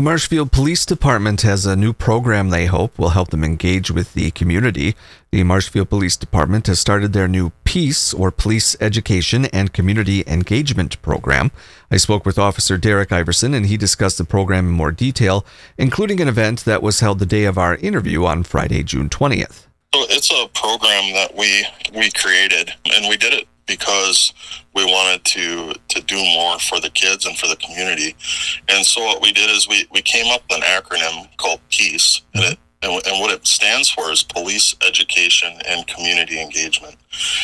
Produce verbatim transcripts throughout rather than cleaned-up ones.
The Marshfield Police Department has a new program they hope will help them engage with the community. The Marshfield Police Department has started their new PEACE, or Police Education and Community Engagement Program. I spoke with Officer Derek Iverson, and he discussed the program in more detail, including an event that was held the day of our interview on Friday, June twentieth. So it's a program that we we created, and we did it because we wanted to to do more for the kids and for the community. And so what we did is we, we came up with an acronym called PEACE, and, it, and, and what it stands for is Police Education and Community Engagement.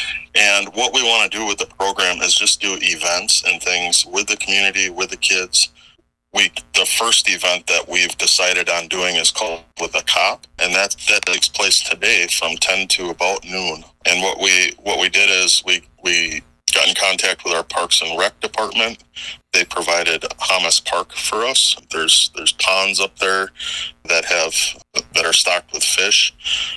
And what we want to do with the program is just do events and things with the community, with the kids. We, the first event that we've decided on doing is called With a Cop, and that that takes place today from ten to about noon. And what we what we did is we we got in contact with our Parks and Rec department. They provided Hummus Park for us. There's there's ponds up there that have that are stocked with fish,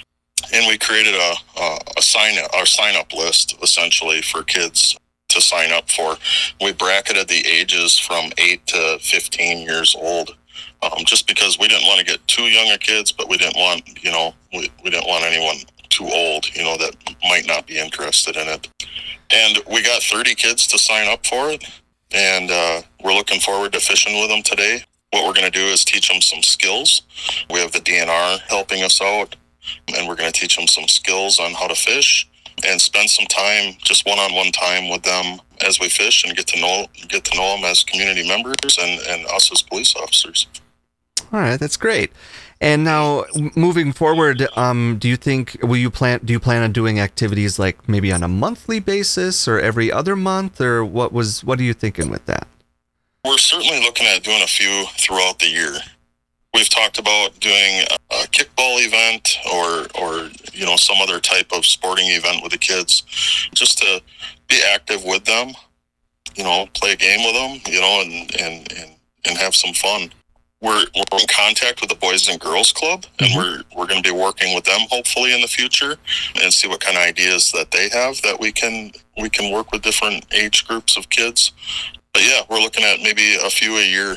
and we created a a, a sign our sign up list essentially for kids to sign up for. We bracketed the ages from eight to fifteen years old, um, just because we didn't want to get too young of kids, but we didn't want, you know, we, we didn't want anyone too old, you know, that might not be interested in it. And we got thirty kids to sign up for it, and uh, we're looking forward to fishing with them today. What we're going to do is teach them some skills. We have the D N R helping us out, and we're going to teach them some skills on how to fish, and spend some time, just one-on-one time with them as we fish, and get to know get to know them as community members and, and us as police officers. All right, that's great. And now, moving forward, um, do you think will you plan? Do you plan on doing activities like maybe on a monthly basis or every other month, or what was what are you thinking with that? We're certainly looking at doing a few throughout the year. We've talked about doing a kickball event or, or, you know, some other type of sporting event with the kids, just to be active with them, you know, play a game with them, you know, and, and, and, and have some fun. We're, we're in contact with the Boys and Girls Club, and mm-hmm. we're, we're going to be working with them hopefully in the future and see what kind of ideas that they have that we can, we can work with different age groups of kids. But yeah, we're looking at maybe a few a year.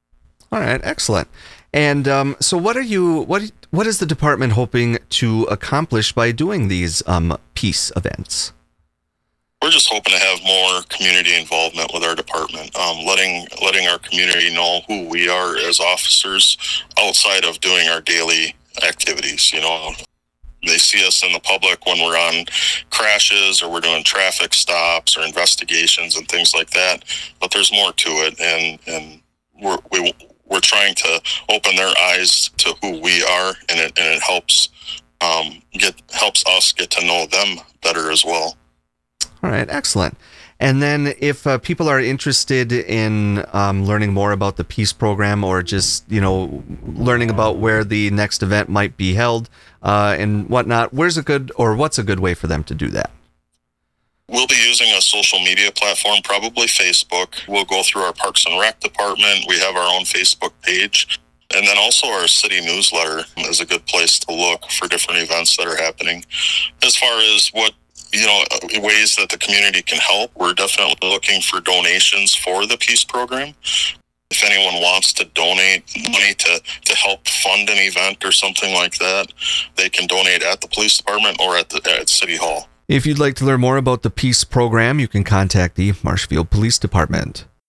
All right, excellent. And um, so, what are you? What what is the department hoping to accomplish by doing these um, PEACE events? We're just hoping to have more community involvement with our department, um, letting letting our community know who we are as officers outside of doing our daily activities. You know, they see us in the public when we're on crashes or we're doing traffic stops or investigations and things like that. But there's more to it, and and we're we. We're trying to open their eyes to who we are, and it and it helps um, get helps us get to know them better as well. All right, excellent. And then, if uh, people are interested in um, learning more about the PEACE program, or just you know learning about where the next event might be held uh, and whatnot, where's a good or what's a good way for them to do that? We'll be using a social media platform, probably Facebook. We'll go through our Parks and Rec department. We have our own Facebook page. And then also our city newsletter is a good place to look for different events that are happening. As far as what, you know, ways that the community can help, we're definitely looking for donations for the PEACE program. If anyone wants to donate money to, to help fund an event or something like that, they can donate at the police department or at the at City Hall. If you'd like to learn more about the PEACE program, you can contact the Marshfield Police Department.